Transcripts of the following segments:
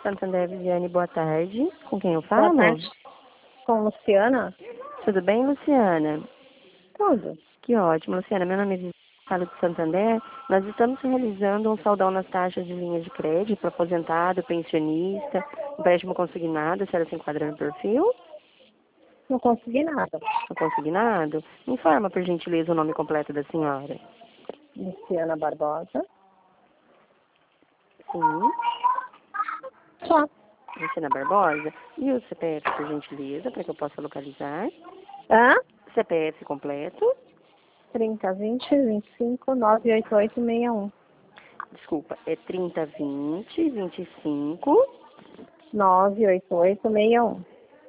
Santander, Viviane, boa tarde. Com quem eu Boa falo? tarde. Com Luciana? Tudo bem, Luciana? Tudo. Que ótimo, Luciana. Meu nome é Viviane, falo de Santander. Nós estamos realizando um saldão nas taxas de linha de crédito para aposentado, pensionista, empréstimo consignado. A senhora se enquadra no perfil? Não consegui nada. No consignado? Me informa, por gentileza, o nome completo da senhora. Luciana Barbosa. Sim, Só. Luciana Barbosa. E o CPF, por gentileza, para que eu possa localizar. Hã? CPF completo. 3020 25 988 61. Desculpa, é 3020 25 988 61.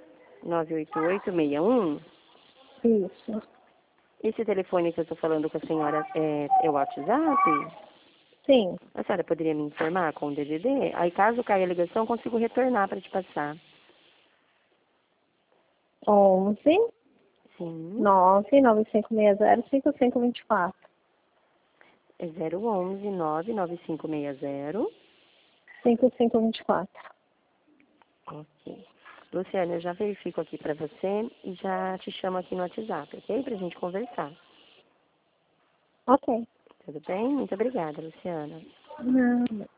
98861. Isso. Esse telefone que eu estou falando com a senhora é o WhatsApp? Sim. A senhora poderia me informar com o DDD? Aí, caso caia a ligação, eu consigo retornar para te passar. 11 Sim, 99560 5524. é 011 99560. 5524. Ok. Luciana, eu já verifico aqui para você e já te chamo aqui no WhatsApp, ok? Para a gente conversar. Ok. Tudo bem? Muito obrigada, Luciana. Não.